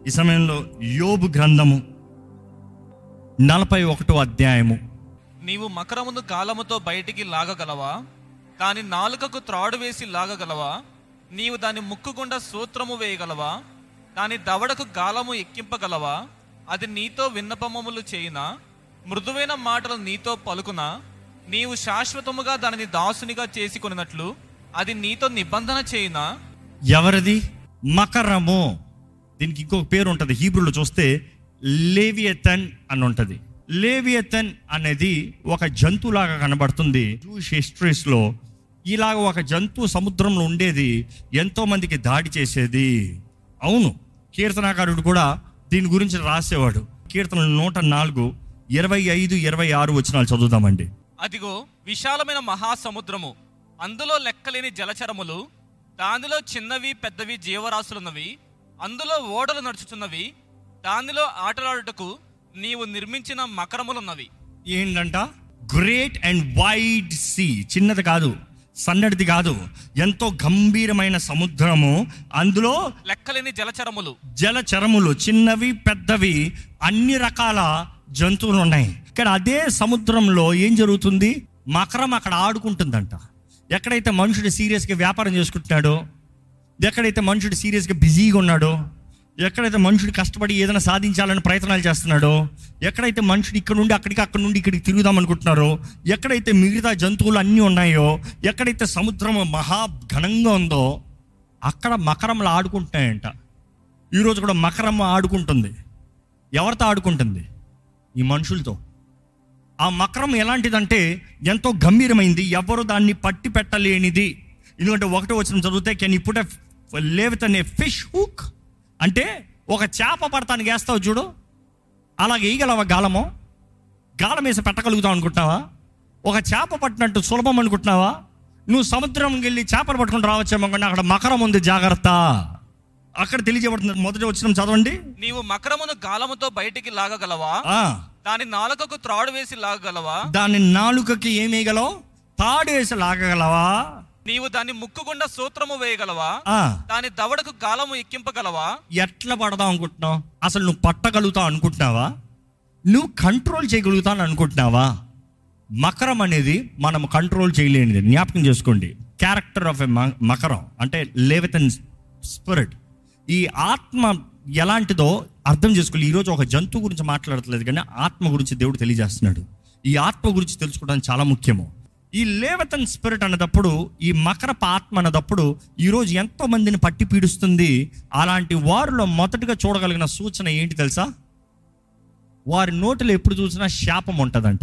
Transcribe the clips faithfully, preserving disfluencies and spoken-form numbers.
ఈ సమయంలో యోబు గ్రంథము నలభై ఒకటో అధ్యాయము. నీవు మకరమును గాలముతో బయటికి లాగగలవా? దాని నాలుకకు త్రాడు వేసి లాగగలవా? నీవు దాని ముక్కు గుండా సూత్రము వేయగలవా? దాని దవడకు గాలము ఎక్కింపగలవా? అది నీతో విన్నపములు చేయునా? మృదువైన మాటలు నీతో పలుకునా? నీవు శాశ్వతముగా దానిని దాసునిగా చేసుకొనినట్లు అది నీతో నిబంధన చేయునా? ఎవరిది? మకరము. దీనికి ఇంకొక పేరు ఉంటుంది, హీబ్రూలో చూస్తే లేవియతన్ అని ఉంటుంది. లేవియతన్ అనేది ఒక జంతువులాగా కనబడుతుంది. జూయిష్ హిస్టరీస్లో ఇలాగ ఒక జంతువు సముద్రంలో ఉండేది, ఎంతో మందికి దాడి చేసేది. అవును, కీర్తనాకారుడు కూడా దీని గురించి రాసేవాడు. కీర్తనలు నూట నాలుగు ఇరవై ఐదు ఇరవై ఆరు వచనాలు చదువుదామండి. అదిగో విశాలమైన మహాసముద్రము, అందులో లెక్కలేని జలచరములు, దానిలో చిన్నవి పెద్దవి జీవరాశులున్నవి, అందులో ఓడలు నడుచుచున్నవి, దానిలో ఆటలాడుటకు నీవు నిర్మించిన మకరములున్నవి. ఏంటంట? Great and wide sea. చిన్నది కాదు, సన్నడిది కాదు, ఎంతో గంభీరమైన సముద్రము, అందులో లెక్కలేని జలచరములు. జలచరములు చిన్నవి పెద్దవి అన్ని రకాల జంతువులు ఉన్నాయి. ఇక్కడ అదే సముద్రంలో ఏం జరుగుతుంది? మకరం అక్కడ ఆడుకుంటుందంట. ఎక్కడైతే మనుషుడు సీరియస్గా వ్యాపారం చేసుకుంటున్నాడో, ఎక్కడైతే మనుషుడు సీరియస్గా బిజీగా ఉన్నాడో, ఎక్కడైతే మనుషుడు కష్టపడి ఏదైనా సాధించాలని ప్రయత్నాలు చేస్తున్నాడో, ఎక్కడైతే మనుషుడు ఇక్కడ నుండి అక్కడికి అక్కడ నుండి ఇక్కడికి తిరుగుదాం అనుకుంటున్నారో, ఎక్కడైతే మిగతా జంతువులు అన్నీ ఉన్నాయో, ఎక్కడైతే సముద్రం మహా ఘనంగా ఉందో అక్కడ మకరంలో ఆడుకుంటున్నాయంట. ఈరోజు కూడా మకరం ఆడుకుంటుంది. ఎవరితో ఆడుకుంటుంది? ఈ మనుషులతో. ఆ మకరం ఎలాంటిదంటే ఎంతో గంభీరమైంది, ఎవరు దాన్ని పట్టి పెట్టలేనిది. ఎందుకంటే ఒకటో వచనం చదివితే, can you put a leviathan a fish hook, అంటే ఒక చేప పడతానికి వేస్తావు చూడు, అలాగే వేయగలవా? గాలము గాలం వేసి పెట్టగలుగుతావు అనుకుంటున్నావా? ఒక చేప పట్టినట్టు సులభం అనుకుంటున్నావా? నువ్వు సముద్రంకి వెళ్ళి చేపలు పట్టుకుని రావచ్చేమో, కానీ అక్కడ మకరం ఉంది, జాగ్రత్త. అక్కడ తెలియజేయబడుతుంది. మొదటి వచనం చదవండి. నీవు మకరమును గాలముతో బయటికి లాగగలవా? దాని నాలుకకు త్రాడు వేసి లాగగలవా? దాని నాలుకకి ఏం వేయగలవు? తాడు వేసి లాగగలవా? నీవు దాన్ని ముక్కు గుండా సూత్రము వేయగలవా? దాని దవడకు గాలము ఎక్కింపగలవా? ఎట్లా పడదాం అనుకుంటున్నావు? అసలు నువ్వు పట్టగలుగుతావు అనుకుంటున్నావా? నువ్వు కంట్రోల్ చేయగలుగుతావు అనుకుంటున్నావా? మకరం అనేది మనం కంట్రోల్ చేయలేనిది. జ్ఞాపకం చేసుకోండి. క్యారెక్టర్ ఆఫ్ ఎ మకరం అంటే లేవితన్ స్పిరిట్. ఈ ఆత్మ ఎలాంటిదో అర్థం చేసుకోవాలి. ఈరోజు ఒక జంతువు గురించి మాట్లాడట్లేదు, కానీ ఆత్మ గురించి దేవుడు తెలియజేస్తున్నాడు. ఈ ఆత్మ గురించి తెలుసుకోవడం చాలా ముఖ్యము. ఈ లేవితన్ స్పిరిట్ అన్నదప్పుడు, ఈ మకరపు ఆత్మ అన్నదప్పుడు ఈరోజు ఎంతో మందిని పట్టి పీడిస్తుంది. అలాంటి వారిలో మొదటిగా చూడగలిగిన సూచన ఏంటి తెలుసా? వారి నోటిలో ఎప్పుడు చూసినా శాపం ఉంటుందంట.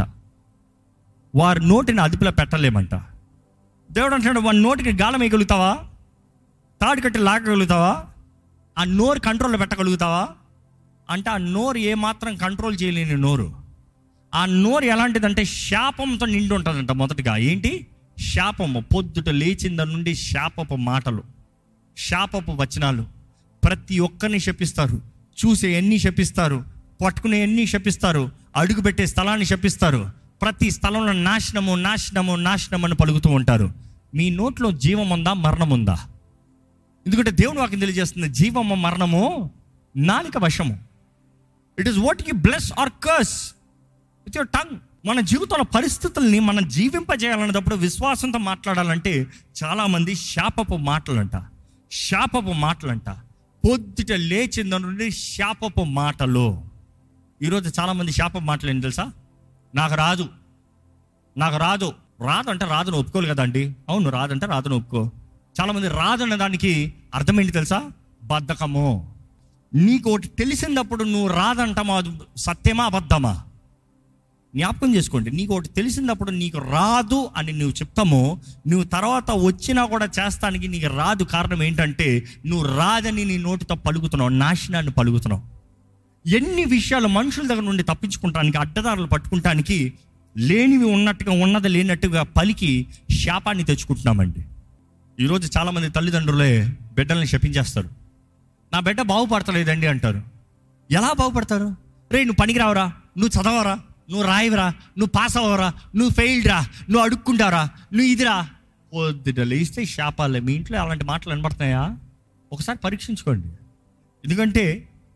వారి నోటిని అదుపులో పెట్టలేమంట. దేవుడు అంటున్నాడు, వారి నోటికి గాలం వేయగలుగుతావా? తాడు కట్టి లాగగలుగుతావా? ఆ నోరు కంట్రోల్లో పెట్టగలుగుతావా అంటే ఆ నోరు ఏమాత్రం కంట్రోల్ చేయలేని నోరు. ఆ నోరు ఎలాంటిదంటే శాపంతో నిండి ఉంటుందంట. మొదటిగా ఏంటి? శాపము. పొద్దుట లేచింద నుండి శాపపు మాటలు, శాపపు వచనాలు. ప్రతి ఒక్కరిని శపిస్తారు, చూసే ఎన్ని శపిస్తారు, పట్టుకునే ఎన్ని శపిస్తారు, అడుగుపెట్టే స్థలాన్ని శపిస్తారు. ప్రతి స్థలంలో నాశనము నాశనము నాశనం అని పలుకుతూ ఉంటారు. మీ నోట్లో జీవం ఉందా, మరణం ఉందా? ఎందుకంటే దేవుని వాక్యం తెలియజేస్తుంది, జీవము మరణము నాలుక వశము. It is what you bless or curse with your tongue. మన జీవితంలో పరిస్థితుల్ని మనం జీవింపజేయాలన్నప్పుడు విశ్వాసంతో మాట్లాడాలంటే చాలామంది శాపపు మాటలంట, శాపపు మాటలంట. పొద్దుట లేచింద నుండి శాపపు మాటలు. ఈరోజు చాలామంది శాపపు మాటలు ఏంటి తెలుసా? నాకు రాదు, నాకు రాదు. రాదు అంటే రాదును ఒప్పుకోలు కదండి. అవును, రాదంటే రాదును ఒప్పుకో. చాలామంది రాదన్న దానికి అర్థం ఏంటి తెలుసా? బద్ధకము. నీకు ఒకటి తెలిసినప్పుడు నువ్వు రాదంటామా, సత్యమా అబద్ధమా? జ్ఞాపకం చేసుకోండి. నీకు ఒకటి తెలిసినప్పుడు నీకు రాదు అని నువ్వు చెప్తామో, నువ్వు తర్వాత వచ్చినా కూడా చేస్తానికి నీకు రాదు. కారణం ఏంటంటే నువ్వు రాదని నీ నోటితో పలుకుతున్నావు, నాశనాన్ని పలుకుతున్నావు. ఎన్ని విషయాలు మనుషుల దగ్గర నుండి తప్పించుకుంటానికి, అడ్డదారులు పట్టుకుంటానికి, లేనివి ఉన్నట్టుగా ఉన్నది లేనట్టుగా పలికి శాపాన్ని తెచ్చుకుంటున్నామండి. ఈరోజు చాలామంది తల్లిదండ్రులే బిడ్డల్ని శపించేస్తారు. నా బిడ్డ బాగుపడతలేదండి అంటారు. ఎలా బాగుపడతారు? రే నువ్వు పనికి రావరా, నువ్వు చదవరా, నువ్వు రాయవరా, నువ్వు పాస్ అవ్వరా, నువ్వు ఫెయిల్డ్ రా, నువ్వు అడుక్కుంటారా, నువ్వు ఇదిరా. పొద్దుట లేస్తే శాపాలే. మీ ఇంట్లో అలాంటి మాటలు వినబడుతున్నాయా? ఒకసారి పరీక్షించుకోండి. ఎందుకంటే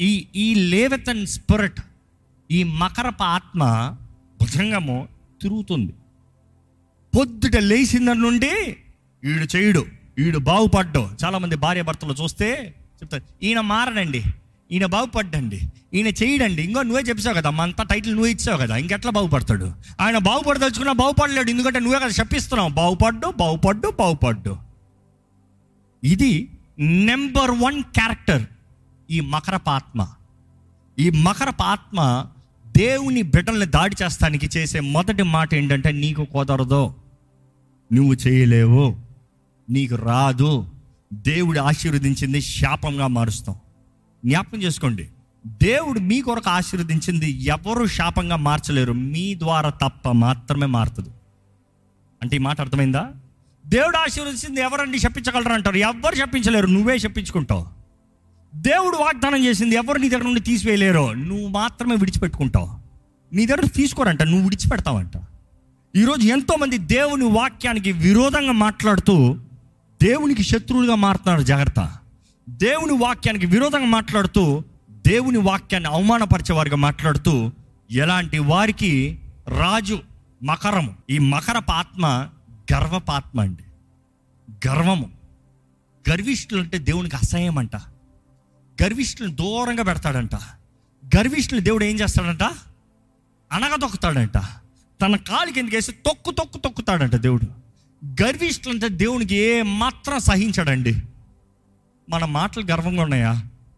ఈ ఈ లేవితన్ స్పిరిట్, ఈ మకరప ఆత్మ భుజంగము తిరుగుతుంది. పొద్దుట లేచిన నుండి ఈడు చేయడు, ఈడు బాగుపడ్డు. చాలామంది భార్య భర్తలు చూస్తే చెప్తారు, ఈయన మారడండి, ఈయన బాగుపడ్డండి, ఈయన చేయడండి. ఇంకో నువ్వే చెప్పావు కదా, మా అంతా టైటిల్ నువ్వే ఇచ్చావు కదా, ఇంకెట్లా బాగుపడతాడు? ఆయన బాగుపడదలుచుకున్నా బాగుపడలేడు, ఎందుకంటే నువ్వే కదా చెప్పిస్తున్నావు బాగుపడ్డు బాగుపడ్డు బాగుపడ్డు. ఇది నెంబర్ వన్ క్యారెక్టర్ ఈ మకరప ఆత్మ. ఈ మకరప ఆత్మ దేవుని బిడ్డల్ని దాడి చేస్తానికి చేసే మొదటి మాట ఏంటంటే, నీకు కుదరదు, నువ్వు చేయలేవు, నీకు రాదు, దేవుడు ఆశీర్వదించింది శాపంగా మారుస్తాం. జ్ఞాపకం చేసుకోండి, దేవుడు మీ కొరకు ఆశీర్వదించింది ఎవరు శాపంగా మార్చలేరు, మీ ద్వారా తప్ప మాత్రమే మారుతుంది. అంటే ఈ మాట అర్థమైందా? దేవుడు ఆశీర్వదించింది ఎవరండి శపించగలరు అంటారు, ఎవరు శపించలేరు, నువ్వే శపించుకుంటావు. దేవుడు వాగ్దానం చేసింది ఎవరు నీ దగ్గర నుండి తీసివేయలేరు, నువ్వు మాత్రమే విడిచిపెట్టుకుంటావు. నీ దగ్గర తీసుకోరంట, నువ్వు విడిచిపెడతావంట. ఈరోజు ఎంతోమంది దేవుని వాక్యానికి విరోధంగా మాట్లాడుతూ దేవునికి శత్రువులుగా మారుతున్నారు. జాగ్రత్త. దేవుని వాక్యానికి విరోధంగా మాట్లాడుతూ దేవుని వాక్యాన్ని అవమానపరిచే వారిగా మాట్లాడుతూ ఎలాంటి వారికి రాజు మకరము. ఈ మకరపు ఆత్మ గర్వపాత్మ అండి. గర్వము. గర్విష్ఠులు అంటే దేవునికి అసహ్యం అంట. గర్విష్ఠులను దూరంగా పెడతాడంట. గర్విష్ఠులు దేవుడు ఏం చేస్తాడంట? అనగదొక్కుతాడంట. తన కాలికి ఎందుకు వేసి తొక్కు తొక్కు తొక్కుతాడంట దేవుడు. గర్విష్ఠులు అంటే దేవునికి ఏ మాత్రం సహించాడండి. మన మాటలు గర్వంగా ఉన్నాయా?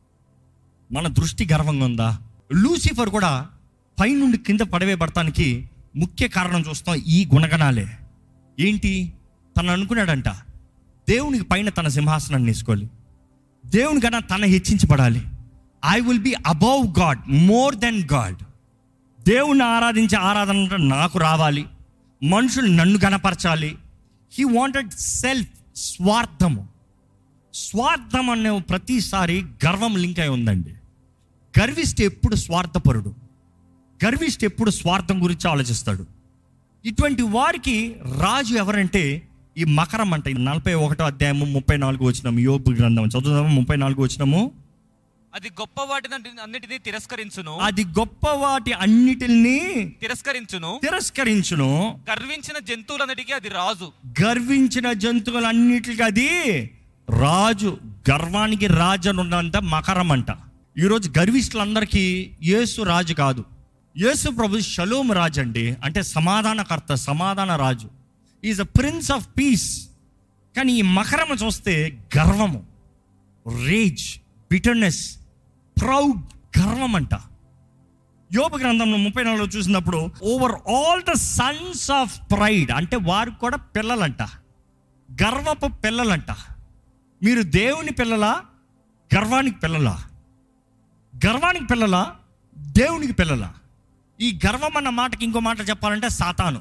మన దృష్టి గర్వంగా ఉందా? లూసిఫర్ కూడా పైనుండి కింద పడవేయబడటానికి ముఖ్య కారణం చూస్తాం ఈ గుణగణాలే. ఏంటి? తను అనుకున్నాడంట దేవునికి పైన తన సింహాసనాన్ని వేసుకోవాలి, దేవుని కన్నా తన హెచ్చించబడాలి. I will be above God, more than God. దేవుణ్ణి ఆరాధించే ఆరాధన నాకు రావాలి, మనుషులు నన్ను గణపరచాలి. హీ వాంటెడ్ సెల్ఫ్, స్వార్థము. స్వార్థం అనే ప్రతిసారి గర్వం లింక్ అయి ఉందండి. గర్విష్ఠ ఎప్పుడు స్వార్థపరుడు, గర్విష్ఠ ఎప్పుడు స్వార్థం గురించి ఆలోచిస్తాడు. ఇటువంటి వారికి రాజు ఎవరంటే ఈ మకరం అంట. నలభై ఒకటో అధ్యాయము ముప్పై నాలుగు వచ్చినాము, యోబు గ్రంథం చదువుదాము. ముప్పై నాలుగు వచ్చినాము. అది గొప్ప వాటిని అన్నిటినీ తిరస్కరించును, అది గొప్ప వాటి అన్నిటిని తిరస్కరించును తిరస్కరించును గర్వించిన జంతువులన్నిటికీ అది రాజు. గర్వించిన జంతువులన్నిటికీ అది రాజు. గర్వానికి రాజు అని ఉన్నంత మకరం అంట. ఈరోజు గర్విష్ఠులందరికీ యేసు రాజు కాదు. యేసు ప్రభు షలోమ్ రాజు అండి, అంటే సమాధానకర్త, సమాధాన రాజు. Is a prince of peace. కానీ ఈ మకరము చూస్తే గర్వము, రేజ్, బిటర్నెస్, ప్రౌడ్, గర్వం అంట. యోబు గ్రంథంలో ముప్పై నాలుగులో చూసినప్పుడు over all the sons of pride, అంటే వారికి కూడా పిల్లలంట, గర్వపు పిల్లలంట. మీరు దేవుని పిల్లలా, గర్వానికి పిల్లలా? గర్వానికి పిల్లలా, దేవునికి పిల్లలా? ఈ గర్వం అన్న మాటకి ఇంకో మాట చెప్పాలంటే సాతాను.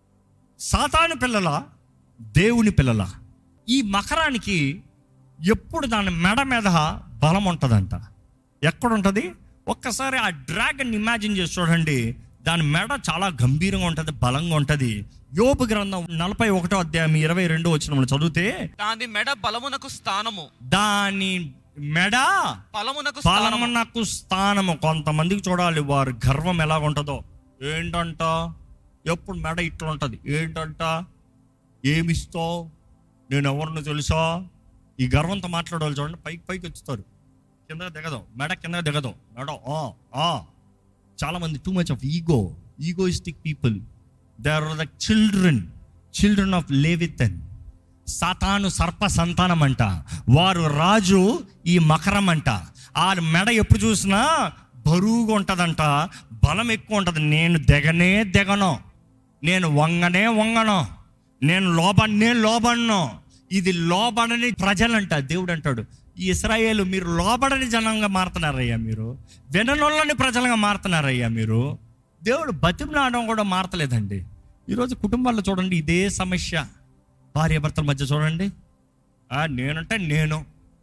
సాతాను పిల్లలా, దేవుని పిల్లలా? ఈ మకరానికి ఎప్పుడు దాని మెడ మీద బలం ఉంటుందంట. ఎక్కడుంటుంది? ఒక్కసారి ఆ డ్రాగన్ ఇమాజిన్ చేసి చూడండి. దాని మెడ చాలా గంభీరంగా ఉంటుంది, బలంగా ఉంటుంది. యోబు గ్రంథం నలభై ఒకటో అధ్యాయం ఇరవై రెండో వచనంలో చదివితే, దాని మెడ బలమునకు స్థానము, దాని మెడ బలమునకు బలమునకు స్థానము. కొంతమందికి చూడాలి వారు గర్వం ఎలా ఉంటుందో. ఏంటంట? ఎప్పుడు మెడ ఇట్లా ఉంటుంది. ఏంటంట? ఏమిస్తావు, నేను ఎవరిని తెలుసా? ఈ గర్వంతో మాట్లాడాలి చూడండి, పైకి పైకి వచ్చుతారు, కింద దిగదాం, మెడ కింద దిగదాం, మెడ ఆ. చాలా మంది too much of ego, egoistic people. They are the children children of leviathan. సాతాను సర్ప సంతానం అంట. వారు రాజు ఈ మకరం అంట. ఆ మెడ ఎప్పుడు చూసినా బరువుగా ఉంటుందంట, బలం ఎక్కువ ఉంటుంది. నేను దిగనే దిగను, నేను వంగనే వంగను, నేను లోబడినే లోబడను. ఇది లోబడని ప్రజలంట. దేవుడు అంటాడు, ఈ ఇశ్రాయేలు మీరు లోబడని జనంగా మారుతున్నారయ్యా, మీరు విననొల్లని ప్రజలుగా మారుతున్నారయ్యా మీరు. దేవుడు బతిమలాడడం కూడా మారతలేదండి. ఈరోజు కుటుంబాల్లో చూడండి ఇదే సమస్య. భార్య భర్తల మధ్య చూడండి, నేనంటే నేను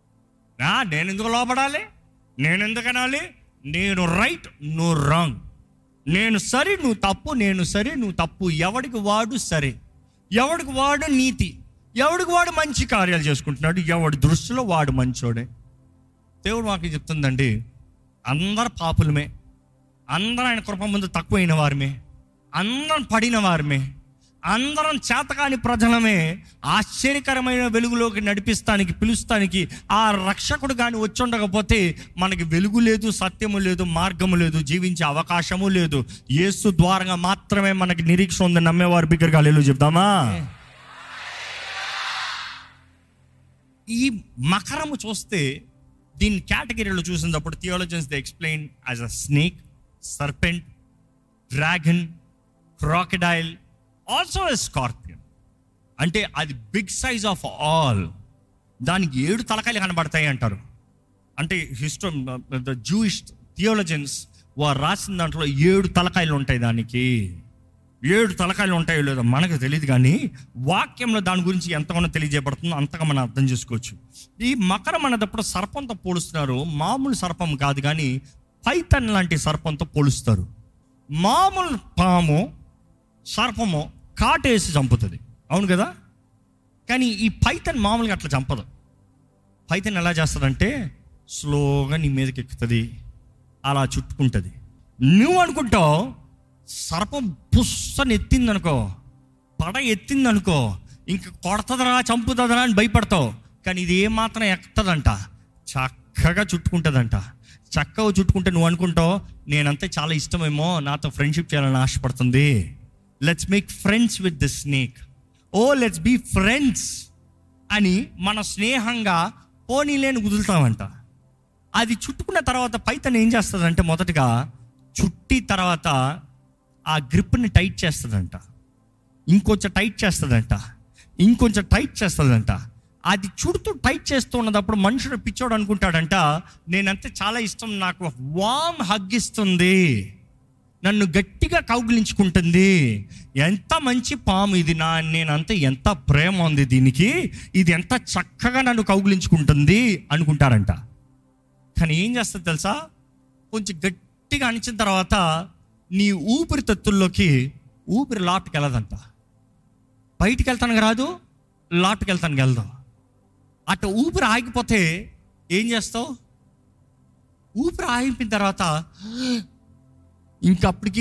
నేను ఎందుకు లోబడాలి, నేను ఎందుకు అనాలి, నేను రైట్ నువ్వు రాంగ్, నేను సరి నువ్వు తప్పు, నేను సరి నువ్వు తప్పు. ఎవడికి వాడు సరే, ఎవడికి వాడు నీతి, ఎవడికి వాడు మంచి కార్యాలు చేసుకుంటున్నాడు, ఎవడి దృష్టిలో వాడు మంచోడే. దేవుడు మాకు చెప్తుందండి, అందరు పాపులమే, అందరూ ఆయన కృప ముందు తక్కువైన వారమే, అందరం పడిన వారమే, అందరం చేతకాని ప్రజలమే. ఆశ్చర్యకరమైన వెలుగులోకి నడిపిస్తానికి పిలుస్తానికి ఆ రక్షకుడు కానీ వచ్చి ఉండకపోతే మనకి వెలుగు లేదు, సత్యము లేదు, మార్గము లేదు, జీవించే అవకాశము లేదు. యేసు ద్వారంగా మాత్రమే మనకి నిరీక్షణ ఉంది. నమ్మేవారు బిగ్గరగా హల్లెలూయా చెప్దామా? ఈ మకరము చూస్తే దీని కేటగిరీలో చూసినప్పుడు theologians they explain as a snake, serpent, dragon, crocodile, also a scorpion. అంటే అది బిగ్ సైజ్ ఆఫ్ ఆల్. దానికి ఏడు తలకాయలు కనబడతాయి అంటారు. అంటే హిస్టరీ ద జూయిష్ థియాలజియన్స్ వారు రాసిన దాంట్లో ఏడు తలకాయలు ఉంటాయి. దానికి ఏడు తలకాయలు ఉంటాయో లేదో మనకు తెలియదు, కానీ వాక్యంలో దాని గురించి ఎంతగానో తెలియజేయబడుతుందో అంతగా మనం అర్థం చేసుకోవచ్చు. ఈ మకరం అనేటప్పుడు సర్పంతో పోలుస్తున్నారు. మామూలు సర్పం కాదు, కానీ పైథాన్ లాంటి సర్పంతో పోలుస్తారు. మామూలు పాము సర్పము కాటేసి చంపుతుంది, అవును కదా? కానీ ఈ పైథాన్ మామూలుగా అట్లా చంపదు. పైథాన్ ఎలా చేస్తుందంటే స్లోగా నీ మీదకి ఎక్కుతుంది, అలా చుట్టుకుంటుంది. నువ్వు అనుకుంటావు సర్పం పుస్సని ఎత్తిందనుకో, పడ ఎత్తిందనుకో, ఇంక కొడతదరా చంపుతుందరా అని భయపడతావు. కానీ ఇది ఏమాత్రం ఎక్కుతుందంట, చక్కగా చుట్టుకుంటుందంట. చక్కగా చుట్టుకుంటే నువ్వు అనుకుంటావు నేనంతే చాలా ఇష్టమేమో, నాతో ఫ్రెండ్షిప్ చేయాలని ఆశపడుతుంది. Let's make friends with the snake. Oh let's be friends అని మన స్నేహంగా పోనీలేని కుదులుతామంట. అది చుట్టుకున్న తర్వాత పైథాన్ ఏం చేస్తుందంటే మొదటగా చుట్టి తర్వాత ఆ గ్రిప్ని టైట్ చేస్తుందంట, ఇంకొంచెం టైట్ చేస్తుందంట, ఇంకొంచెం టైట్ చేస్తుందంట. అది చుడుతూ టైట్ చేస్తూ ఉన్నప్పుడు మనుషుడు పిచ్చోడు అనుకుంటాడంట నేనంతే చాలా ఇష్టం, నాకు వామ్ హగ్గిస్తుంది, నన్ను గట్టిగా కౌగిలించుకుంటుంది, ఎంత మంచి పాము ఇది, నా నేనంతే ఎంత ప్రేమ ఉంది దీనికి, ఇది ఎంత చక్కగా నన్ను కౌగిలించుకుంటుంది అనుకుంటారంట. కానీ ఏం చేస్తుంది తెలుసా? కొంచెం గట్టిగా అణిచిన తర్వాత నీ ఊపిరితిత్తుల్లోకి ఊపిరి లాటుకి వెళ్ళదంట. బయటికి వెళ్తానికి రాదు, లాటుకి వెళ్తానికి వెళ్దాం. అటు ఊపిరి ఆగిపోతే ఏం చేస్తావు? ఊపిరి ఆగిపోయిన తర్వాత ఇంకప్పటికి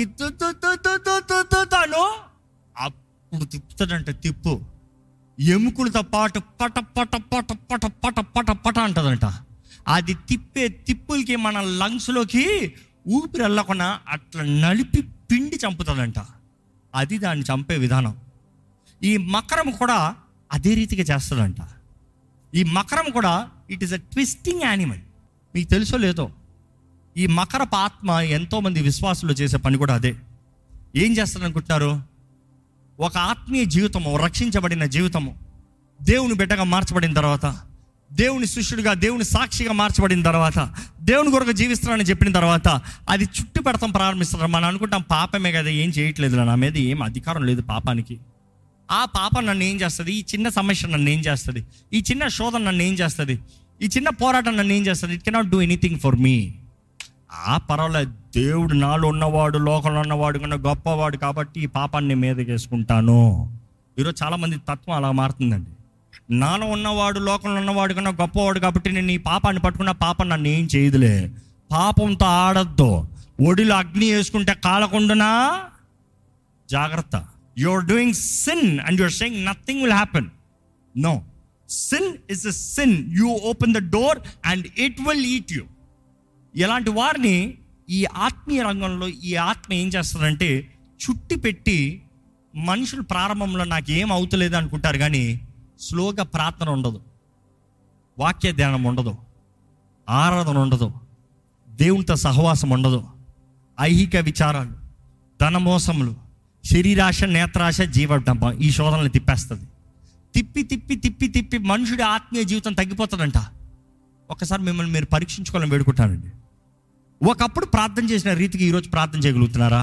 తాను అప్పుడు తిప్పుతాడంట. తిప్పు ఎముకలతో పాటు పట పట పట పట పట పట పట అంటదంట. అది తిప్పే తిప్పులకి మన లంగ్స్లోకి ఊపిరి వెళ్ళకుండా అట్లా నలిపి పిండి చంపుతుందంట. అది దాన్ని చంపే విధానం. ఈ మకరం కూడా అదే రీతిగా చేస్తుందంట. ఈ మకరం కూడా it is a twisting animal. మీకు తెలుసో లేదో, ఈ మకరపు ఆత్మ ఎంతోమంది విశ్వాసులు చేసే పని కూడా అదే. ఏం చేస్తారు అనుకుంటున్నారు? ఒక ఆత్మీయ జీవితము, రక్షించబడిన జీవితము, దేవుని బిడ్డగా మార్చబడిన తర్వాత, దేవుని శిష్యుడిగా, దేవుని సాక్షిగా మార్చబడిన తర్వాత, దేవుని కొరకు జీవిస్తున్నానని చెప్పిన తర్వాత అది చుట్టు పెడతాం ప్రారంభిస్తారు. మనం అనుకుంటాం పాపమే కదా, ఏం చేయట్లేదు, నా మీద ఏం అధికారం లేదు పాపానికి. ఆ పాపం నన్ను ఏం చేస్తుంది? ఈ చిన్న సమస్య నన్ను ఏం చేస్తుంది? ఈ చిన్న శోధన నన్ను ఏం చేస్తుంది? ఈ చిన్న పోరాటం నన్ను ఏం చేస్తుంది? It cannot do anything for me. ఆ పర్వాలేదు, దేవుడు నాలో ఉన్నవాడు, లోకంలో ఉన్నవాడు కన్నా గొప్పవాడు కాబట్టి ఈ పాపాన్ని మీదకి వేసుకుంటాను. ఈరోజు చాలామంది తత్వం అలా మారుతుందండి. నాలో ఉన్నవాడు, లోకంలో ఉన్నవాడు కన్నా గొప్పవాడు కాబట్టి నేను ఈ పాపాన్ని పట్టుకున్న పాపం నన్ను ఏం చేయదులే. పాపంతో ఆడద్దు. ఒడిలో అగ్ని వేసుకుంటే కాలకుండానా జాగ్రత్త. You are doing sin and you are saying nothing will happen. No, sin is a sin. You open the door and it will eat you. ఇలాంటి వారిని ఈ ఆత్మీయ రంగంలో ఈ ఆత్మ ఏం చేస్తుందంటే చుట్టి పెట్టి మనుషులు ప్రారంభంలో నాకు ఏం అవుతలేదు అనుకుంటారు, కానీ స్లోగా ప్రార్థన ఉండదు, వాక్య ధ్యానం ఉండదు, ఆరాధన ఉండదు, దేవునితో సహవాసం ఉండదు, ఐహిక విచారాలు, ధనమోసములు, శరీరాశ, నేత్రాశ, జీవడంపం, ఈ శోధనలు తిప్పేస్తుంది. తిప్పి తిప్పి తిప్పి తిప్పి మనుషుడి ఆత్మీయ జీవితం తగ్గిపోతుందంట. ఒకసారి మిమ్మల్ని మీరు పరీక్షించుకోవాలని వేడుకుంటానండి. ఒకప్పుడు ప్రార్థన చేసిన రీతికి ఈరోజు ప్రార్థన చేయగలుగుతున్నారా?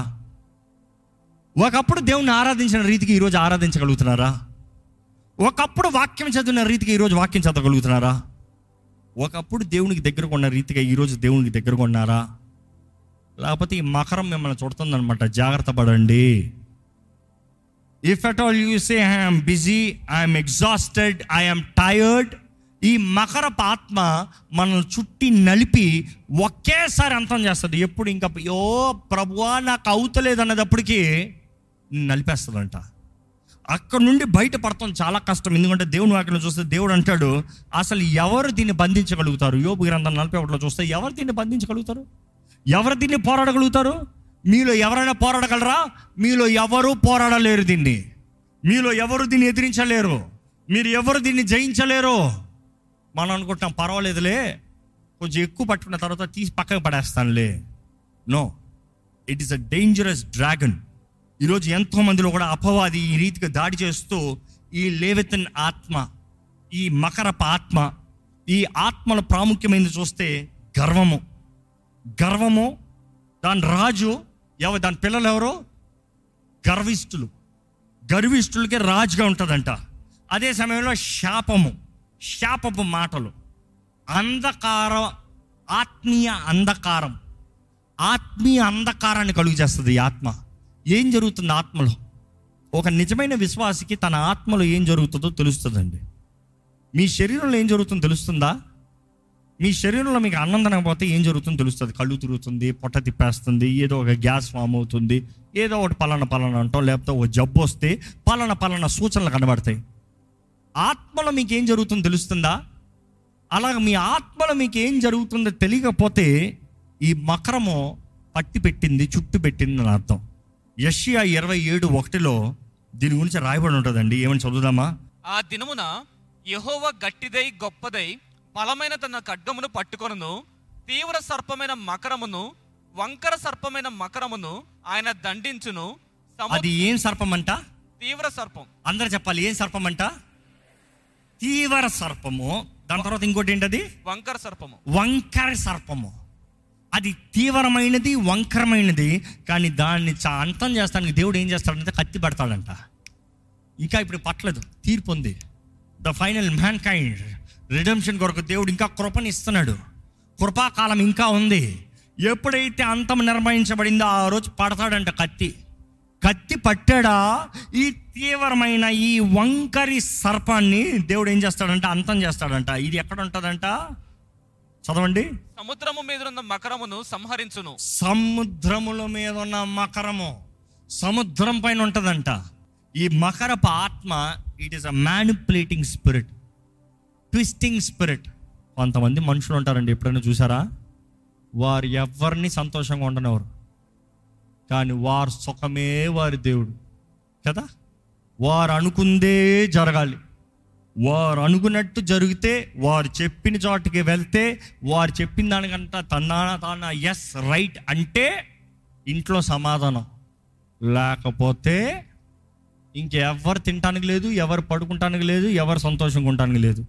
ఒకప్పుడు దేవుణ్ణి ఆరాధించిన రీతికి ఈరోజు ఆరాధించగలుగుతున్నారా? ఒకప్పుడు వాక్యం చదివిన రీతికి ఈరోజు వాక్యం చదవగలుగుతున్నారా? ఒకప్పుడు దేవునికి దగ్గరగా ఉన్న రీతిగా ఈరోజు దేవునికి దగ్గరగా ఉన్నారా? లేకపోతే ఈ మకరం మిమ్మల్ని చుడుతుందనమాట. జాగ్రత్త పడండి. If at all you say I'm busy, I'm exhausted, I'm tired, ఈ మకరపు ఆత్మ మనల్ని చుట్టి నలిపి ఒకేసారి అంతం చేస్తుంది. ఎప్పుడు ఇంకా యో ప్రభువా నాకు అవుతలేదు అన్నదప్పటికీ నలిపేస్తుందంట. అక్కడ నుండి బయటపడతాం చాలా కష్టం. ఎందుకంటే దేవుని వాక్యం చూస్తే దేవుడు అంటాడు, అసలు ఎవరు దీన్ని బంధించగలుగుతారు? యోబు గ్రంథం నలభై ఒకటిలో చూస్తే ఎవరు దీన్ని బంధించగలుగుతారు? ఎవరు దీన్ని పోరాడగలుగుతారు? మీలో ఎవరైనా పోరాడగలరా? మీలో ఎవరు పోరాడలేరు. దీన్ని మీలో ఎవరు దీన్ని ఎదిరించలేరు. మీరు ఎవరు దీన్ని జయించలేరు. మనం అనుకుంటాం పర్వాలేదులే, కొంచెం ఎక్కువ పట్టుకున్న తర్వాత తీసి పక్కకు పడేస్తానులే. No, it is a dangerous dragon. ఈరోజు ఎంతో మందిలో కూడా అపవాది ఈ రీతిగా దాడి చేస్తూ ఈ లేవితన్ ఆత్మ, ఈ మకరప ఆత్మ, ఈ ఆత్మల ప్రాముఖ్యమైనది చూస్తే గర్వము. గర్వము దాని రాజు ఎవరు? దాని పిల్లలు ఎవరు? గర్విష్ఠులు. గర్విష్ఠులకి రాజుగా ఉంటుందంట. అదే సమయంలో శాపము, శాపపు మాటలు, అంధకారం, ఆత్మీయ అంధకారం, ఆత్మీయ అంధకారాన్ని కలుగు చేస్తుంది ఈ ఆత్మ. ఏం జరుగుతుంది ఆత్మలో? ఒక నిజమైన విశ్వాసికి తన ఆత్మలో ఏం జరుగుతుందో తెలుస్తుందండి. మీ శరీరంలో ఏం జరుగుతుందో తెలుస్తుందా? మీ శరీరంలో మీకు అన్నం తినకపోతే ఏం జరుగుతుందో తెలుస్తుంది. కళ్ళు తిరుగుతుంది, పొట్ట తిప్పేస్తుంది, ఏదో ఒక గ్యాస్ ఫామ్ అవుతుంది, ఏదో ఒకటి పలానా పలానా అంటాం, లేకపోతే ఒక జబ్బు వస్తే పలానా పలానా సూచనలు కనబడతాయి. ఆత్మలో మీకు ఏం జరుగుతుందో తెలుస్తుందా? అలాగ మీ ఆత్మలో మీకు ఏం జరుగుతుందో తెలియకపోతే ఈ మకరము పట్టి పెట్టింది, చుట్టు పెట్టింది అని అర్థం. యెషయా ఇరవై ఏడు ఒకటిలో దీని గురించి రాయబడి ఉంటుందండి. ఏమని చదువుదామా? ఆ దినమున యెహోవా గట్టిదై గొప్పదై బలమైన తన ఖడ్గమును పట్టుకొనును, తీవ్ర సర్పమైన మకరమును, వంకర సర్పమైన మకరమును ఆయన దండించును. సము- అది ఏం సర్పం అంట? తీవ్ర సర్పం. అందరు చెప్పాలి, ఏం సర్పం అంట? తీవ్ర సర్పము. దాని తర్వాత ఇంకోటి ఏంటది? వంకర సర్పము. వంకర సర్పము. అది తీవ్రమైనది, వంకరమైనది. కానీ దాన్ని చా అంతం చేస్తానికి దేవుడు ఏం చేస్తాడంటే కత్తి పడతాడంట. ఇంకా ఇప్పుడు పట్టలేదు, తీర్పు ఉంది. The final mankind redemption కొరకు దేవుడు ఇంకా కృపని ఇస్తున్నాడు. కృపాకాలం ఇంకా ఉంది. ఎప్పుడైతే అంతం నిర్ణయించబడిందో ఆ రోజు పడతాడంట కత్తి. కత్తి పట్టాడా ఈ తీవ్రమైన ఈ వంకరి సర్పాన్ని దేవుడు ఏం చేస్తాడంట? అంతం చేస్తాడంట. ఇది ఎక్కడ ఉంటుందంట? చదవండి. సముద్రము మీద ఉన్న మకరమును సంహరించును. సముద్రముల మీద ఉన్న మకరము సముద్రం పైన ఉంటుందంట. ఈ మకరపు ఆత్మ it is a manipulating spirit, twisting spirit. కొంతమంది మనుషులు ఉంటారండి, ఎప్పుడైనా చూసారా? వారు ఎవరిని సంతోషంగా ఉండనివ్వరు, కానీ వారు సుఖమే వారి దేవుడు కదా. వారు అనుకుందే జరగాలి. వారు అనుకున్నట్టు జరిగితే, వారు చెప్పిన చోటుకి వెళ్తే, వారు చెప్పిన దానికంట తన్నాన తాన ఎస్ రైట్ అంటే ఇంట్లో సమాధానం. లేకపోతే ఇంకెవరు తినటానికి లేదు, ఎవరు పడుకుంటానికి లేదు, ఎవరు సంతోషంగా ఉండటానికి లేదు.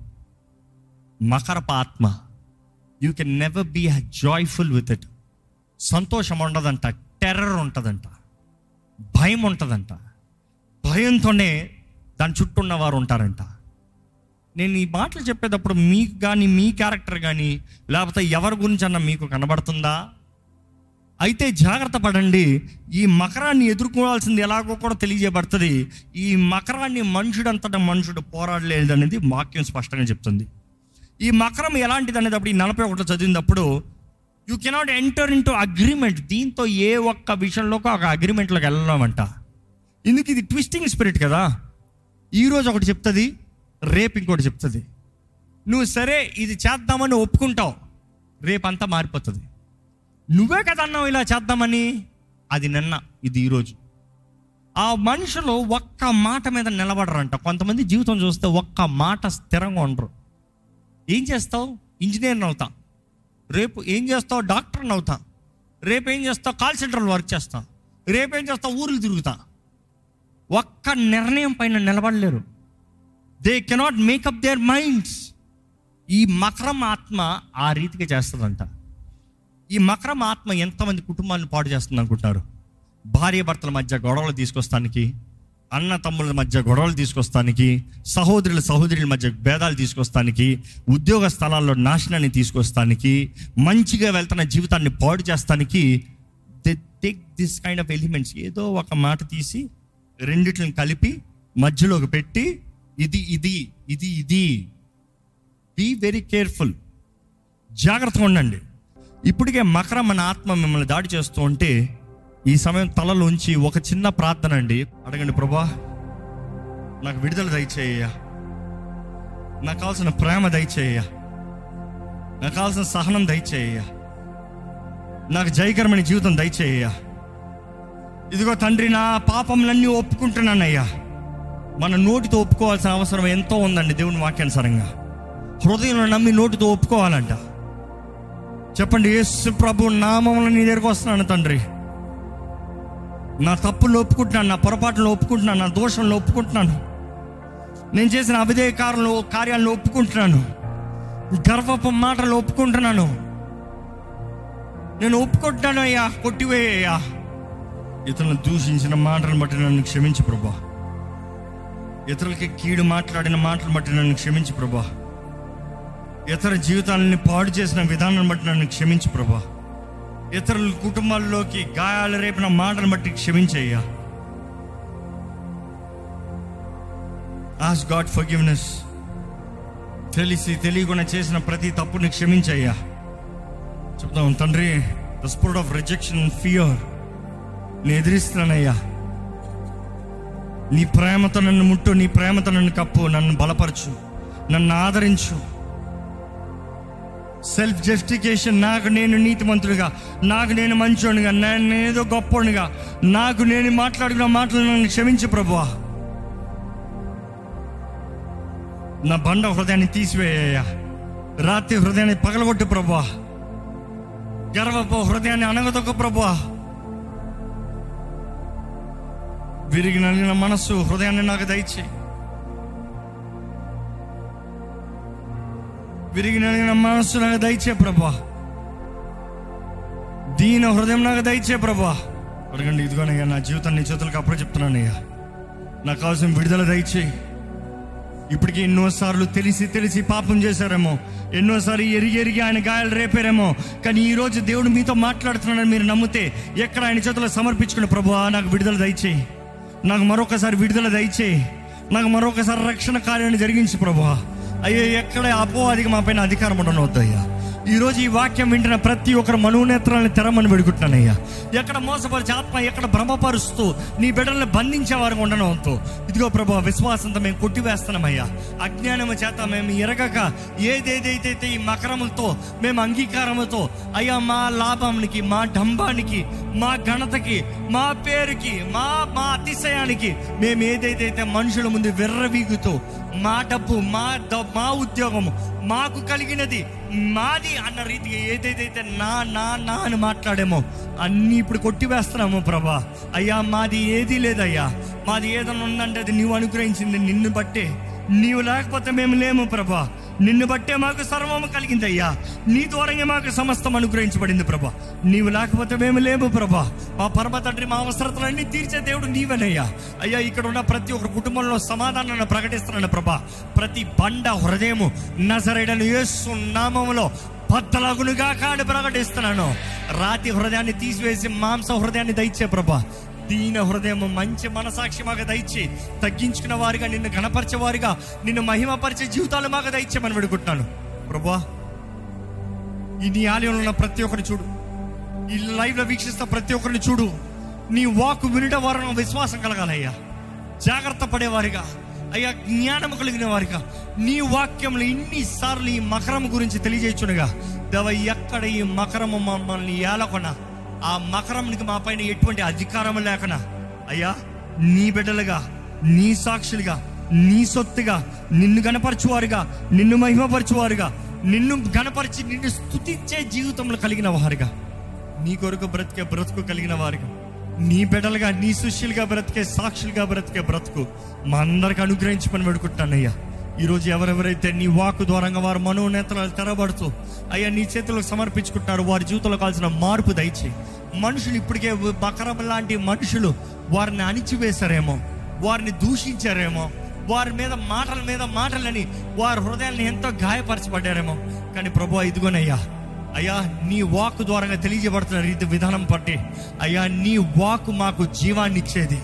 మకరప ఆత్మ, you can never be joyful with it. సంతోషం ఉండదంట, టెర్రర్ ఉంటుందంట, భయం ఉంటుందంట. భయంతోనే దాని చుట్టూ ఉన్నవారు ఉంటారంట. నేను ఈ మాటలు చెప్పేటప్పుడు మీకు కానీ, మీ క్యారెక్టర్ కానీ, లేకపోతే ఎవరి గురించి అన్న మీకు కనబడుతుందా? అయితే జాగ్రత్త పడండి. ఈ మకరాన్ని ఎదుర్కోవాల్సింది ఎలాగో కూడా తెలియజేయబడుతుంది. ఈ మకరాన్ని మనుషుడంతటా మనుషుడు పోరాడలేదు అనేది వాక్యం స్పష్టంగా చెప్తుంది. ఈ మకరం ఎలాంటిది అనేది అప్పుడు ఈ నలభై ఒకటి చదివినప్పుడు you cannot enter into agreement. దీంతో ఏ ఒక్క విషయంలోకి ఒక అగ్రిమెంట్లోకి వెళ్ళామంట. ఎందుకు? ఇది ట్విస్టింగ్ స్పిరిట్ కదా. ఈరోజు ఒకటి చెప్తుంది, రేపు ఇంకోటి చెప్తుంది. నువ్వు సరే ఇది చేద్దామని ఒప్పుకుంటావు, రేపంతా మారిపోతుంది. నువ్వే కదా అన్నావు ఇలా చేద్దామని, అది నిన్న, ఇది ఈరోజు. ఆ మనుషులు ఒక్క మాట మీద నిలబడరంట. కొంతమంది జీవితం చూస్తే ఒక్క మాట స్థిరంగా ఉండరు. ఏం చేస్తావు? ఇంజనీర్ని అవుతా. రేపు ఏం చేస్తావు? డాక్టర్ని అవుతా. రేపు ఏం చేస్తావు? కాల్ సెంటర్లో వర్క్ చేస్తా. రేపు ఏం చేస్తావు? ఊర్లు తిరుగుతా. ఒక్క నిర్ణయం పైన నిలబడలేరు. They cannot make up their minds. ఈ మకరం ఆత్మ ఆ రీతిగా చేస్తుందంట. ఈ మకరం ఆత్మ ఎంతమంది కుటుంబాలను పాడు చేస్తుంది అనుకుంటున్నారు? భార్య భర్తల మధ్య గొడవలు తీసుకొస్తానికి, అన్న తమ్ముల మధ్య గొడవలు తీసుకొస్తానికి, సహోదరుల సహోదరుల మధ్య భేదాలు తీసుకొస్తానికి, ఉద్యోగ స్థలాల్లో నాశనాన్ని తీసుకొస్తానికి, మంచిగా వెళ్తున్న జీవితాన్ని పాడు చేస్తానికి they take this kind of elements. ఏదో ఒక మాట తీసి రెండిట్లను కలిపి మధ్యలోకి పెట్టి ఇది ఇది ఇది ఇది బీ వెరీ కేర్ఫుల్, జాగ్రత్తగా ఉండండి. ఇప్పటికే మకరం మన ఆత్మ మిమ్మల్ని దాడి చేస్తూ ఉంటే ఈ సమయం తలలోంచి ఒక చిన్న ప్రార్థన అండి. అడగండి, ప్రభా నాకు విడుదల దయచేయ్యా, నాకు కావాల్సిన ప్రేమ దయచేయ్యా, నాకు కావాల్సిన సహనం దయచేయ్యా, నాకు జయకరమైన జీవితం దయచేయ్యా. ఇదిగో తండ్రి, నా పాపంలన్నీ ఒప్పుకుంటున్నానయ్యా. మన నోటితో ఒప్పుకోవాల్సిన అవసరం ఎంతో ఉందండి. దేవుని వాక్యానుసారంగా హృదయంలో నమ్మి నోటితో ఒప్పుకోవాలంట. చెప్పండి, యేసు ప్రభు నామములో నీ దగ్గరకు వస్తున్నాను తండ్రి, నా తప్పులు ఒప్పుకుంటున్నాను, నా పొరపాట్లు ఒప్పుకుంటున్నాను, నా దోషంలో ఒప్పుకుంటున్నాను, నేను చేసిన అవిధేయ కార్యాలు కార్యాలను ఒప్పుకుంటున్నాను, గర్వపు మాటలు ఒప్పుకుంటున్నాను, నేను ఒప్పుకుంటున్నాను అయ్యా. కొట్టివేయ్యా, ఇతరులను దూషించిన మాటలను బట్టి నన్ను క్షమించు ప్రభా, ఇతరులకి కీడు మాట్లాడిన మాటలను బట్టి నన్ను క్షమించు ప్రభా, ఇతర జీవితాలని పాడు చేసిన విధానాన్ని బట్టి నన్ను క్షమించు ప్రభా, ఇతరుల కుటుంబాల్లోకి గాయాలు రేపిన మాటలను బట్టి క్షమించయ్యా. Ask God forgiveness. తెలిసి తెలియకుండా చేసిన ప్రతి తప్పుని క్షమించయ్యా. చెప్తాం, తండ్రి, the spirit of rejection and fear నేను ఎదిరిస్తున్నానయ్యా. నీ ప్రేమతో నన్ను ముట్టు, నీ ప్రేమతో నన్ను కప్పు, నన్ను బలపరచు, నన్ను ఆదరించు. సెల్ఫ్ జస్టిఫికేషన్, నాకు నేను నీతిమంతుడిగా, నాకు నేను మంచోనిగా, నేను ఏదో గొప్పోనిగా, నాకు నేను మాట్లాడుకున్న మాటలు నన్ను క్షమించు ప్రభువా. నా బండ హృదయాన్ని తీసివేయ్యా, రాత్రి హృదయాన్ని పగలగొట్టు ప్రభువా, గర్వపు హృదయాన్ని అనగదొక్క ప్రభువా. విరిగి నలిగిన మనస్సు హృదయాన్ని నాకు దయచేయి, విరిగి నలిగిన మనస్సు నాకు దయచే ప్రభా, దీన హృదయం నాకు దయచే ప్రభా. అడగండి, ఇదిగోనయ్యా నా జీవితాన్ని నీ చేతులకు అప్పుడు చెప్తున్నానయ్యా, నాకు కావాల్సిన విడుదల దయచేయి. ఇప్పటికీ ఎన్నోసార్లు తెలిసి తెలిసి పాపం చేశారేమో, ఎన్నోసార్లు ఎరిగి ఎరిగి ఆయన గాయాలు రేపారేమో, కానీ ఈరోజు దేవుడు మీతో మాట్లాడుతున్నాడని మీరు నమ్మితే ఎక్కడ ఆయన చేతుల్లో సమర్పించుకుని, ప్రభువా నాకు విడుదల దయచేయి, నాకు మరొకసారి విడుదల దయచేయి, నాకు మరొకసారి రక్షణ కార్యాన్ని జరిగించు ప్రభువా. అయ్యో, ఎక్కడ అపోవాదికి మా పైన అధికారం ఉండనవద్దయ్యా. ఈరోజు ఈ వాక్యం వింటున్న ప్రతి ఒక్కరు మనోనేత్రాలను తెరమని వేడుకుంటున్నానయ్యా. ఎక్కడ మోసపరిచే ఆత్మ, ఎక్కడ భ్రమపరుస్తూ నీ బిడ్డలను బంధించే వారు ఉండడంతో ఇదిగో ప్రభు విశ్వాసంతో మేము కొట్టివేస్తున్నామయ్యా. అజ్ఞానము చేత మేము ఎరగక ఏదేదైతే ఈ మకరములతో మేము అంగీకారముతో అయ్యా మా లాభానికి, మా డంబానికి, మా ఘనతకి, మా పేరుకి, మా మా అతిశయానికి మేము ఏదైతే మనుషుల ముందు విర్రవీగుతూ మా డబ్బు, మా మా ఉద్యోగము, మాకు కలిగినది మాది అన్న రీతిగా ఏదైతే నా నా నా అని మాట్లాడేమో అన్నీ ఇప్పుడు కొట్టివేస్తున్నాము ప్రభా. అయ్యా మాది ఏదీ లేదయ్యా, మాది ఏదైనా ఉందంటే అది నీవు అనుగ్రహించింది, నిన్ను బట్టే. నీవు లేకపోతే మేము లేము ప్రభా, నిన్ను బట్టే మాకు సర్వము కలిగింది అయ్యా. నీ ద్వారంగా మాకు సమస్తం అనుగ్రహించబడింది ప్రభా. నీవు లేకపోతే మేము లేము ప్రభా. మా పరమ తండ్రి, మా అవసరతలన్నీ తీర్చే దేవుడు నీవేనయ్యా. అయ్యా, ఇక్కడ ఉన్న ప్రతి ఒక్కరు కుటుంబంలో సమాధానాన్ని ప్రకటిస్తున్నాను ప్రభా. ప్రతి బండ హృదయము నజరేయుడైన యేసు నామములో బద్దలగునుగా కాని ప్రకటిస్తున్నాను. రాతి హృదయాన్ని తీసివేసి మాంస హృదయాన్ని దయచే ప్రభా. దీన హృదయం, మంచి మనసాక్షి మాకు దయచి, తగ్గించుకున్న వారిగా, నిన్ను గణపరిచే వారిగా, నిన్ను మహిమపరిచే జీవితాలు మాకు దయచేయమని వేడుకుంటున్నాను ప్రభువా. ఈ నీ ఆలయంలో ఉన్న ప్రతి ఒక్కరిని చూడు, ఈ లైవ్ లో వీక్షిస్తున్న ప్రతి ఒక్కరిని చూడు. నీ వాక్ వినడం వారు విశ్వాసం కలగాలయ్యా, జాగ్రత్త పడేవారిగా అయ్యా, జ్ఞానము కలిగిన వారిగా నీ వాక్యంలో ఇన్నిసార్లు ఈ మకరం గురించి తెలియజేయుచునుగా దేవ. ఎక్కడ ఈ మకరము మమ్మల్ని ఏలకొన, ఆ మకరంకి మా పైన ఎటువంటి అధికారం లేకనా అయ్యా, నీ బిడ్డలుగా, నీ సాక్షులుగా, నీ సొత్తుగా, నిన్ను గణపరచువారుగా, నిన్ను మహిమపరచువారుగా, నిన్ను గణపరిచి నిన్ను స్తుతించే జీవితంలో కలిగిన వారుగా, నీ కొరకు బ్రతికే బ్రతుకు కలిగిన వారుగా, నీ బిడ్డలుగా, నీ శిష్యులుగా బ్రతికే, సాక్షులుగా బ్రతికే బ్రతుకు మా అందరికి అనుగ్రహించమని వేడుకుంటానయ్యా. ఈరోజు ఎవరెవరైతే నీ వాక్కు ద్వారంగా వారు మనోనేతలు తెరబడుతూ అయ్యా నీ చేతులకు సమర్పించుకుంటున్నారు, వారి జీవితంలో కావాల్సిన మార్పు దయచేయి. మనుషులు ఇప్పటికే బకరం లాంటి మనుషులు వారిని అణిచివేశారేమో, వారిని దూషించారేమో, వారి మీద మాటల మీద మాటలని వారి హృదయాన్ని ఎంతో గాయపరచబడ్డారేమో. కానీ ప్రభువా ఇదిగోనయ్యా, అయ్యా నీ వాక్ ద్వారా తెలియజేయబడుతున్న రీతి విధానం బట్టి అయ్యా, నీ వాక్ మాకు జీవాన్ని ఇచ్చేది,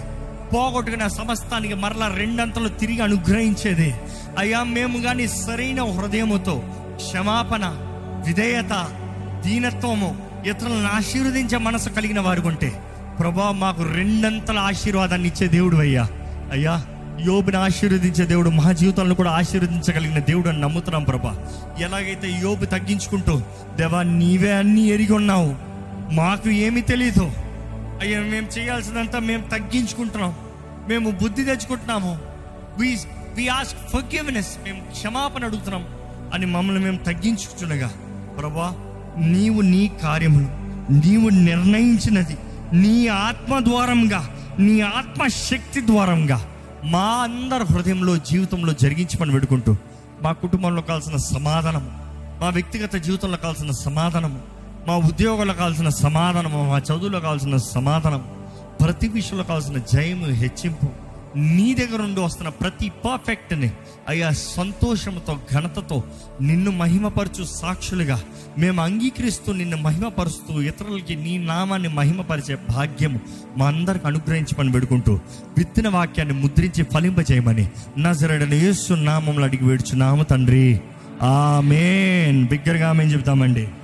పోగొట్టుకున్న సమస్తానికి మరలా రెండంతలు తిరిగి అనుగ్రహించేది. అయ్యా, మేము కానీ సరైన హృదయముతో క్షమాపణ, విధేయత, దీనత్వము, ఇతరులను ఆశీర్వదించే మనసు కలిగిన వారు ఉంటే ప్రభా, మాకు రెండంతల ఆశీర్వాదాన్ని ఇచ్చే దేవుడు అయ్యా. అయ్యా, యోబుని ఆశీర్వదించే దేవుడు మా జీవితంలో కూడా ఆశీర్వదించగలిగిన దేవుడు అని నమ్ముతున్నాం ప్రభా. ఎలాగైతే యోబు తగ్గించుకుంటూ, దేవా నీవే అన్నీ ఎరిగి ఉన్నావు, మాకు ఏమీ తెలీదు అయ్యా, మేము చేయాల్సినంత మేము తగ్గించుకుంటున్నాం, మేము బుద్ధి తెచ్చుకుంటున్నాము, వి వి ఆస్క్ ఫర్గివ్నెస్, మేము క్షమాపణ అడుగుతున్నాం అని మమ్మల్ని మేము తగ్గించుకుంటుండగా ప్రభా, నీవు నీ కార్యములు, నీవు నిర్ణయించినది నీ ఆత్మ ద్వారంగా, నీ ఆత్మ శక్తి ద్వారంగా మా అందరి హృదయంలో, జీవితంలో జరిగించమని పెడుకుంటూ, మా కుటుంబంలో కావాల్సిన సమాధానము, మా వ్యక్తిగత జీవితంలో కావాల్సిన సమాధానము, మా ఉద్యోగంలో కావాల్సిన సమాధానము, మా చదువులో కావాల్సిన సమాధానం, ప్రతి విషయంలో కావాల్సిన జయము, హెచ్చింపు, నీ దగ్గర నుండి వస్తున్న ప్రతి పర్ఫెక్ట్ని అయ్యా సంతోషంతో, ఘనతతో నిన్ను మహిమపరచు సాక్షులుగా మేము అంగీకరిస్తూ, నిన్ను మహిమపరుస్తూ, ఇతరులకి నీ నామాన్ని మహిమపరిచే భాగ్యము మా అందరికి అనుగ్రహించమని పెడుకుంటూ, విత్తిన వాక్యాన్ని ముద్రించి ఫలింపజేయమని నజరేయుడైన యేసు నామములో అడిగి వేడుచున్నాము తండ్రి. ఆమేన్. బిగ్గరగా ఆమేన్ చెబుతామండి.